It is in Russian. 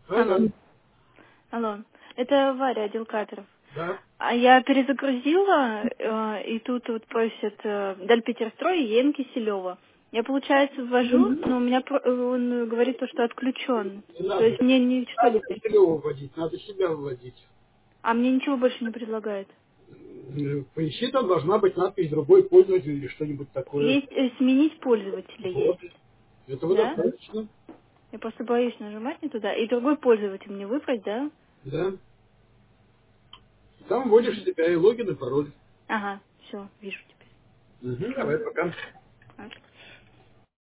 Алло. Алло. Алло. Это Варя, отдел кадров. Да. А я перезагрузила, и тут вот просят Дальпетерстрой и Ен Киселева. Я, получается, ввожу, но у меня он говорит, то, что отключен. Не То надо. есть мне ничего Надо не... Киселева вводить, надо себя вводить. А мне ничего больше не предлагает. Поищи, там должна быть надпись «Другой пользователь» или что-нибудь такое. Есть сменить пользователя Вот. есть, Этого да? достаточно. Я просто боюсь нажимать не туда. И другой пользователь мне выбрать, да? Да. Там вводишь Мгм. себя и логин, и пароль. Ага, все, вижу теперь. Угу, Все. давай, пока.